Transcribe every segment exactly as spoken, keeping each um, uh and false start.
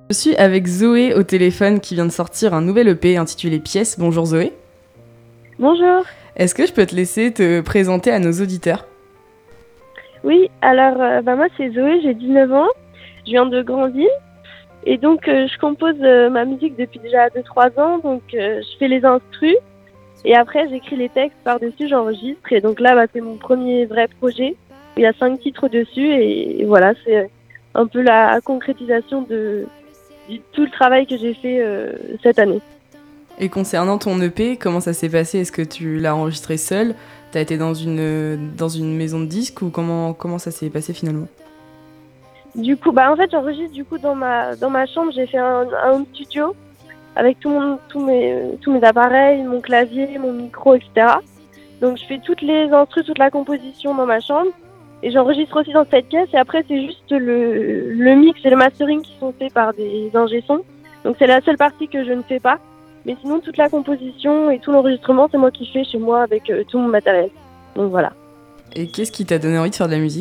Je suis avec Zoé au téléphone qui vient de sortir un nouvel E P intitulé Pièces. Bonjour Zoé. Bonjour. Est-ce que je peux te laisser te présenter à nos auditeurs ? Oui, alors euh, bah moi c'est Zoé, j'ai dix-neuf ans, je viens de Granville et donc euh, je compose euh, ma musique depuis déjà deux trois ans, donc euh, je fais les instrus et après j'écris les textes par-dessus, j'enregistre et donc là bah, c'est mon premier vrai projet, il y a cinq titres dessus et, et voilà, c'est un peu la concrétisation de, de tout le travail que j'ai fait euh, cette année. Et concernant ton E P, comment ça s'est passé ? Est-ce que tu l'as enregistré seule ? T'as été dans une, dans une maison de disques ou comment, comment ça s'est passé finalement ? Du coup, bah en fait j'enregistre du coup dans ma, dans ma chambre, j'ai fait un, un home studio avec tout mon, tous, mes, tous mes appareils, mon clavier, mon micro, et cetera. Donc je fais toutes les instrus, toute la composition dans ma chambre et j'enregistre aussi dans cette pièce et après c'est juste le, le mix et le mastering qui sont faits par des ingé sons. Donc c'est la seule partie que je ne fais pas. Mais sinon toute la composition et tout l'enregistrement c'est moi qui fais chez moi avec euh, tout mon matériel. Donc voilà. Et qu'est-ce qui t'a donné envie de faire de la musique ?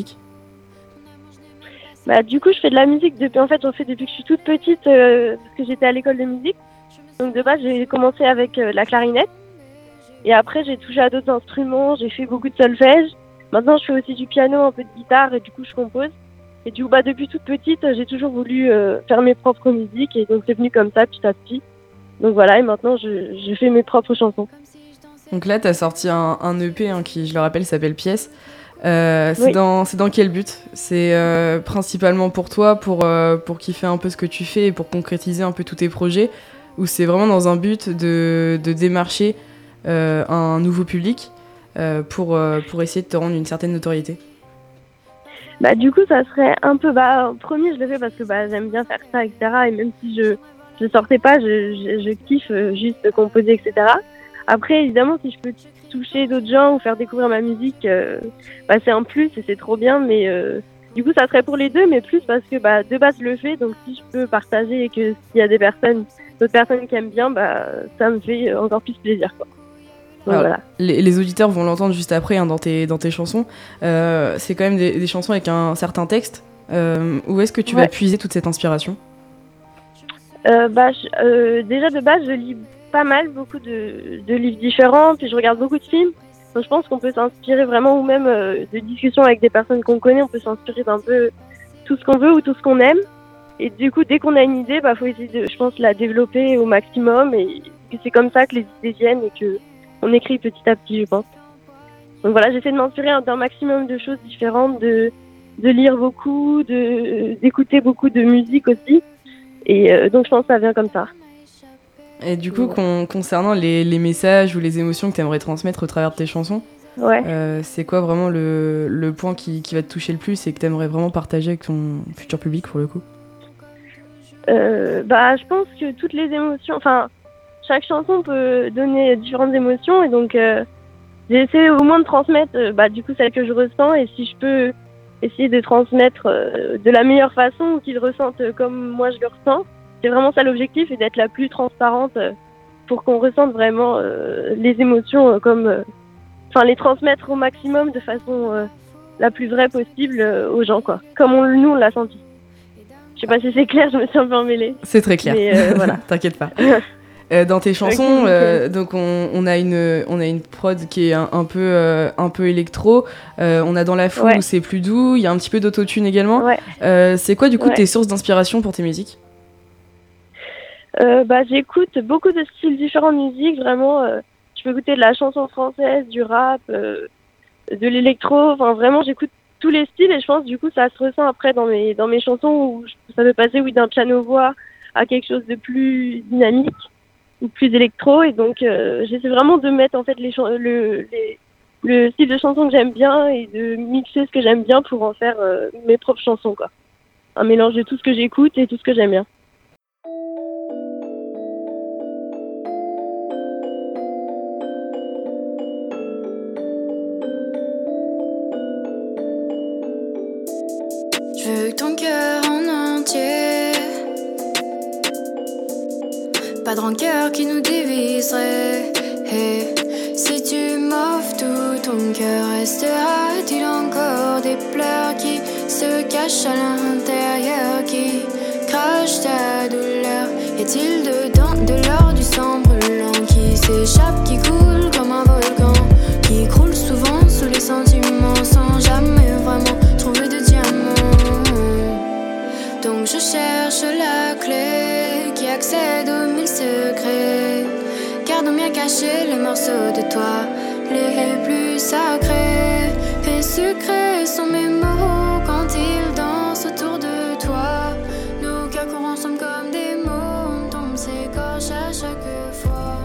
Bah, du coup je fais de la musique depuis, en fait j'en fais depuis que je suis toute petite euh, parce que j'étais à l'école de musique. Donc de base j'ai commencé avec euh, la clarinette. Et après, j'ai touché à d'autres instruments, j'ai fait beaucoup de solfège. Maintenant, je fais aussi du piano, un peu de guitare, et du coup, je compose. Et du coup, bah, depuis toute petite, j'ai toujours voulu euh, faire mes propres musiques, et donc c'est venu comme ça, petit à petit. Donc voilà, et maintenant, je, je fais mes propres chansons. Donc là, t'as sorti un, un E P hein, qui, je le rappelle, s'appelle Pièces. Euh, c'est, Oui. dans, c'est dans quel but ? C'est euh, principalement pour toi, pour, euh, pour kiffer un peu ce que tu fais et pour concrétiser un peu tous tes projets ? Ou c'est vraiment dans un but de, de démarcher euh, un nouveau public euh, pour, euh, pour essayer de te rendre une certaine notoriété ? Bah, du coup, ça serait un peu... Bah, premier, je le fais parce que bah, j'aime bien faire ça, et cetera. Et même si je ne sortais pas, je, je, je kiffe euh, juste composer, et cetera. Après, évidemment, si je peux toucher d'autres gens ou faire découvrir ma musique, euh, bah, c'est un plus et c'est trop bien. Mais euh, du coup, ça serait pour les deux, mais plus parce que bah, de base, je le fais. Donc, si je peux partager et que s'il y a des personnes, d'autres personnes qui aiment bien, bah, ça me fait encore plus plaisir, quoi. Donc, Alors, voilà. les, les auditeurs vont l'entendre juste après hein, dans, tes, dans tes chansons. Euh, c'est quand même des, des chansons avec un certain texte. Euh, où est-ce que tu Ouais. vas puiser toute cette inspiration ? euh, bah, je, euh, Déjà, de base, je lis pas mal, beaucoup de, de livres différents, puis je regarde beaucoup de films. Donc je pense qu'on peut s'inspirer vraiment, ou même euh, de discussions avec des personnes qu'on connaît, on peut s'inspirer d'un peu tout ce qu'on veut ou tout ce qu'on aime. Et du coup, dès qu'on a une idée, bah faut essayer de, je pense, la développer au maximum. Et que c'est comme ça que les idées viennent et que on écrit petit à petit, je pense. Donc voilà, j'essaie de m'inspirer d'un maximum de choses différentes, de, de lire beaucoup, de, d'écouter beaucoup de musique aussi. Et euh, donc je pense que ça vient comme ça. Et du coup, con- concernant les, les messages ou les émotions que tu aimerais transmettre au travers de tes chansons, Ouais. euh, c'est quoi vraiment le, le point qui, qui va te toucher le plus et que tu aimerais vraiment partager avec ton futur public pour le coup ? euh, Bah, je pense que toutes les émotions, enfin, chaque chanson peut donner différentes émotions et donc euh, j'essaie au moins de transmettre, euh, bah, du coup, celle que je ressens et si je peux essayer de transmettre euh, de la meilleure façon ou qu'ils ressentent euh, comme moi je le ressens. C'est vraiment ça l'objectif et d'être la plus transparente euh, pour qu'on ressente vraiment euh, les émotions euh, comme, enfin, euh, les transmettre au maximum de façon euh, la plus vraie possible euh, aux gens, quoi. Comme on, nous, on l'a senti. Je sais pas si c'est clair, je me suis un peu emmêlée. C'est très clair, mais euh, voilà. T'inquiète pas. Euh, dans tes chansons, Okay, euh, donc on, on, a une, on a une prod qui est un, un, peu, euh, un peu électro, euh, on a dans la foule ouais. où c'est plus doux, il y a un petit peu d'autotune également. Ouais. Euh, c'est quoi du coup ouais. tes sources d'inspiration pour tes musiques ? euh, bah, J'écoute beaucoup de styles différents de musique, vraiment. Euh, je peux écouter de la chanson française, du rap, euh, de l'électro, enfin vraiment j'écoute tous les styles et je pense du coup ça se ressent après dans mes, dans mes chansons où ça peut passer oui, d'un piano-voix à quelque chose de plus dynamique ou plus électro et donc euh, j'essaie vraiment de mettre en fait les, le, les, le style de chanson que j'aime bien et de mixer ce que j'aime bien pour en faire euh, mes propres chansons, quoi. Un mélange de tout ce que j'écoute et tout ce que j'aime bien. Je veux ton cœur en entier, pas de rancœur qui nous diviserait. Hey, si tu m'offres tout ton cœur, restera-t-il encore des pleurs qui se cachent à l'intérieur, qui crachent ta douleur? Est-il dedans de l'or du sang brûlant qui s'échappe, qui coule comme un volcan, qui croule souvent sous les sentiments sans jamais vraiment trouver de diamant. Donc je cherche la clé qui accède aux mille secrets. Gardons bien cachés les morceaux de toi, les plus sacrés. Et secrets sont mes mots quand ils dansent autour de toi. Nos cœurs courent ensemble comme des mots, on tombe s'écorche à chaque fois,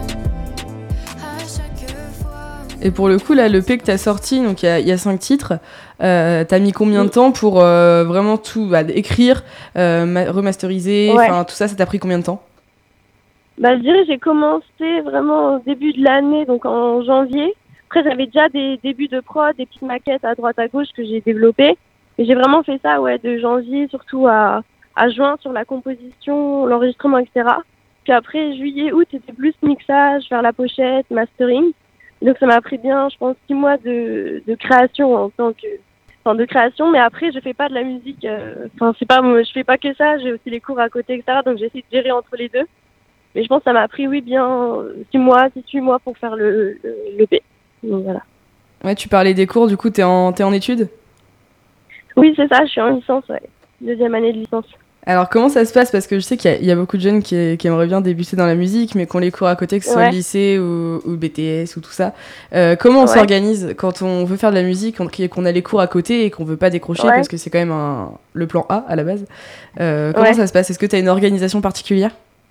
à chaque fois. Et pour le coup, là, le l'E P que t'as sorti, donc il y a, y a cinq titres, euh, t'as mis combien de temps pour euh, vraiment tout bah, écrire, euh, ma- remasteriser, enfin Ouais. tout ça, ça t'a pris combien de temps? Bah, je dirais que j'ai commencé vraiment au début de l'année, donc en janvier. Après, j'avais déjà des débuts de prod, des petites maquettes à droite à gauche que j'ai développées. Et j'ai vraiment fait ça, ouais, de janvier surtout à, à juin sur la composition, l'enregistrement, et cetera. Puis après, juillet, août, c'était plus mixage, faire la pochette, mastering. Donc ça m'a pris bien, je pense, six mois de, de création en tant que, enfin, de création. Mais après, je fais pas de la musique. euh, Enfin, c'est pas, moi, je fais pas que ça. J'ai aussi les cours à côté, et cetera. Donc j'essaie de gérer entre les deux. Mais je pense que ça m'a pris, oui, bien euh, six mois, six, huit mois pour faire le, le, l'E P. Donc voilà. Ouais, tu parlais des cours, du coup, t'es en, t'es en études? Oui, c'est ça, je suis en licence, ouais. Deuxième année de licence. Alors, comment ça se passe? Parce que je sais qu'il y a, il y a beaucoup de jeunes qui, qui aimeraient bien débuter dans la musique, mais qui ont les cours à côté, que ce soit Ouais. le lycée ou, ou B T S ou tout ça. Euh, comment on Ouais. s'organise quand on veut faire de la musique, qu'on qu'on a les cours à côté et qu'on veut pas décrocher, Ouais. parce que c'est quand même un, le plan A à la base. Euh, comment Ouais. ça se passe? Est-ce que t'as une organisation particulière?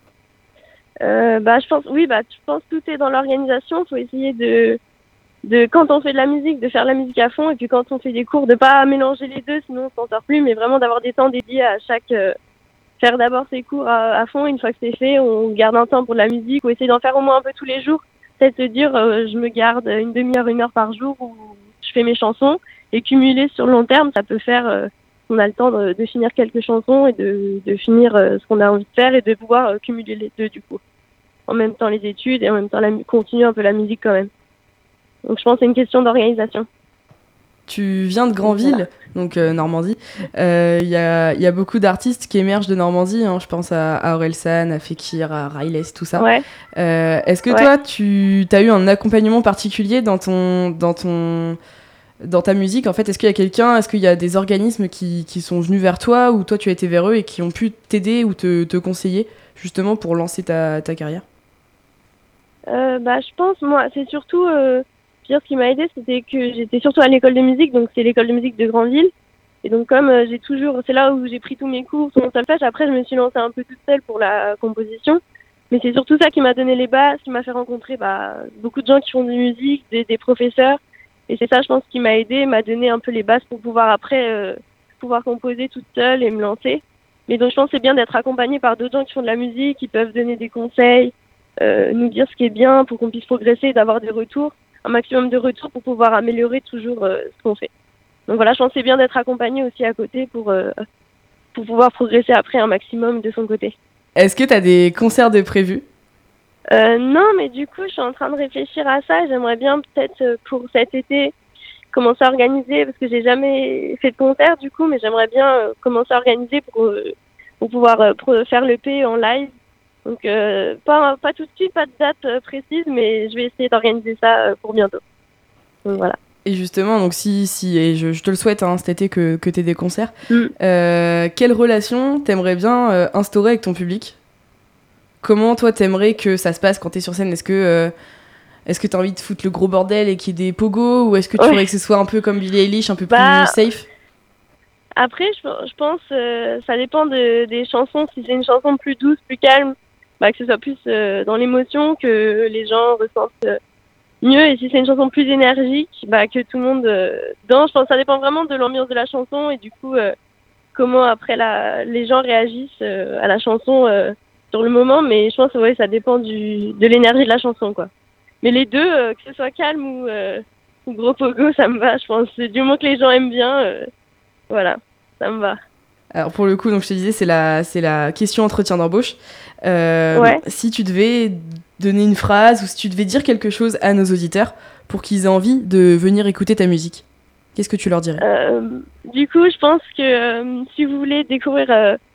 Euh, bah, je pense, oui, bah, je pense que tout est dans l'organisation. Il faut essayer de, de, quand on fait de la musique, de faire la musique à fond. Et puis quand on fait des cours, de pas mélanger les deux, sinon on s'en sort plus. Mais vraiment d'avoir des temps dédiés à chaque, euh, faire d'abord ses cours à, à fond. Une fois que c'est fait, on garde un temps pour de la musique ou essayer d'en faire au moins un peu tous les jours. Peut-être se dire, euh, je me garde une demi-heure, une heure par jour où je fais mes chansons. Et cumuler sur le long terme, ça peut faire, euh, on a le temps de, de finir quelques chansons et de, de finir euh, ce qu'on a envie de faire et de pouvoir euh, cumuler les deux du coup. En même temps les études et en même temps la, mu- continuer un peu la musique quand même. Donc je pense que c'est une question d'organisation. Tu viens de Granville, Voilà. donc euh, Normandie. Il euh, y, a, y a beaucoup d'artistes qui émergent de Normandie. Hein. Je pense à, à Orelsan, à Fekir, à Riles, tout ça. Ouais. Euh, Est-ce que Ouais. toi, tu as eu un accompagnement particulier dans ton, dans ton, dans ta musique? En fait, est-ce qu'il y a quelqu'un, est-ce qu'il y a des organismes qui, qui sont venus vers toi ou toi tu as été vers eux et qui ont pu t'aider ou te, te conseiller justement pour lancer ta, ta carrière? Euh, bah je pense moi c'est surtout euh, je veux dire, ce qui m'a aidé c'était que j'étais surtout à l'école de musique, donc c'est l'école de musique de Granville. Et donc comme euh, j'ai toujours, c'est là où j'ai pris tous mes cours sur mon solfège. Après je me suis lancée un peu toute seule pour la composition. Mais c'est surtout ça qui m'a donné les bases, qui m'a fait rencontrer bah, beaucoup de gens qui font de la musique, des, des professeurs. Et c'est ça, je pense, qui m'a aidé, m'a donné un peu les bases pour pouvoir après euh, pouvoir composer toute seule et me lancer. Mais donc je pense que c'est bien d'être accompagnée par d'autres gens qui font de la musique, qui peuvent donner des conseils, euh, nous dire ce qui est bien pour qu'on puisse progresser, d'avoir des retours, un maximum de retours pour pouvoir améliorer toujours euh, ce qu'on fait. Donc voilà, je pense que c'est bien d'être accompagnée aussi à côté pour, euh, pour pouvoir progresser après un maximum de son côté. Est-ce que tu as des concerts de prévus? Euh, non, mais du coup, je suis en train de réfléchir à ça. J'aimerais bien peut-être euh, pour cet été commencer à organiser, parce que j'ai jamais fait de concert du coup, mais j'aimerais bien euh, commencer à organiser pour, euh, pour pouvoir euh, pour faire l'E P en live. Donc euh, pas, pas tout de suite, pas de date euh, précise, mais je vais essayer d'organiser ça euh, pour bientôt. Donc voilà. Et justement, donc si, si et je, je te le souhaite hein, cet été que, que tu aies des concerts, Mm. euh, quelle relation t'aimerais bien euh, instaurer avec ton public? Comment toi t'aimerais que ça se passe quand t'es sur scène? Est-ce que euh, est-ce que t'as envie de foutre le gros bordel et qu'il y ait des pogos, ou est-ce que tu Ouais. voudrais que ce soit un peu comme Billie Eilish, un peu Bah, plus safe? Après, je, je pense euh, ça dépend de, des chansons. Si c'est une chanson plus douce, plus calme, bah, que ce soit plus euh, dans l'émotion, que les gens ressentent euh, mieux. Et si c'est une chanson plus énergique, bah, que tout le monde euh, danse. Je pense que ça dépend vraiment de l'ambiance de la chanson et du coup, euh, comment après la, les gens réagissent euh, à la chanson euh, sur le moment. Mais je pense que ouais, ça dépend du, de l'énergie de la chanson, quoi. Mais les deux, euh, que ce soit calme ou, euh, ou gros pogo, ça me va, je pense. Du moment que les gens aiment bien, euh, voilà, ça me va. Alors pour le coup, donc je te disais, c'est la, c'est la question entretien d'embauche. Euh, Ouais. Si tu devais donner une phrase ou si tu devais dire quelque chose à nos auditeurs pour qu'ils aient envie de venir écouter ta musique, qu'est-ce que tu leur dirais? Euh, du coup, je pense que euh, si vous voulez découvrir euh,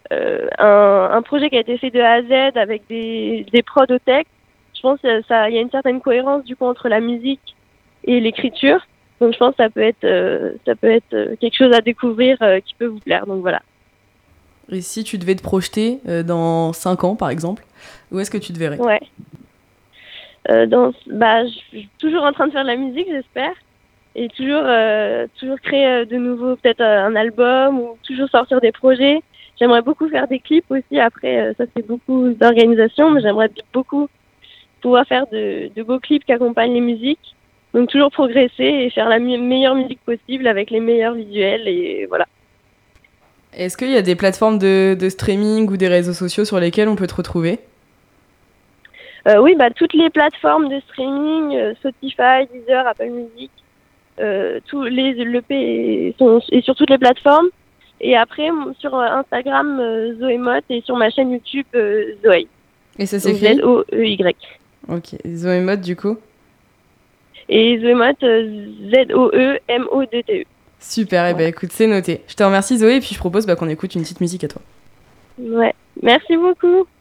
euh, un, un projet qui a été fait de A à Z avec des, des prods au texte, je pense qu'il ça, y a une certaine cohérence du coup entre la musique et l'écriture. Donc je pense que ça peut être, euh, ça peut être quelque chose à découvrir euh, qui peut vous plaire. Donc voilà. Et si tu devais te projeter euh, dans cinq ans, par exemple, où est-ce que tu te verrais ? Ouais. Euh, dans, bah, je suis toujours en train de faire de la musique, j'espère. Et toujours, euh, toujours créer euh, de nouveau, peut-être euh, un album ou toujours sortir des projets. J'aimerais beaucoup faire des clips aussi. Après, euh, ça c'est beaucoup d'organisation, mais j'aimerais beaucoup pouvoir faire de, de beaux clips qui accompagnent les musiques. Donc toujours progresser et faire la mi- meilleure musique possible avec les meilleurs visuels et voilà. Est-ce qu'il y a des plateformes de, de streaming ou des réseaux sociaux sur lesquels on peut te retrouver ? euh, Oui, bah, toutes les plateformes de streaming, euh, Spotify, Deezer, Apple Music, euh, tous les l'E P sont et sur toutes les plateformes. Et après, sur Instagram, euh, Zoémote et sur ma chaîne YouTube, euh, Zoé. Et ça s'écrit Z O E Y. Ok, Zoémote du coup. Et Zoémote, euh, Z O E M O D T E. Super, et ouais. Bah écoute, c'est noté. Je te remercie Zoé, et puis je propose bah, qu'on écoute une petite musique à toi. Ouais, merci beaucoup.